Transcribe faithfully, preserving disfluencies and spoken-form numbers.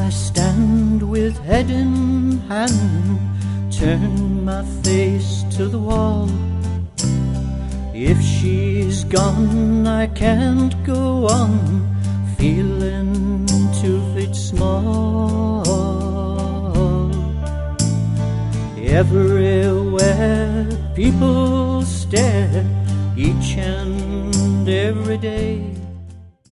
I stand with head in hand, turn my face to the wall. If she's gone, I can't go on, feeling two feet small. Everywhere people stare, each and every day.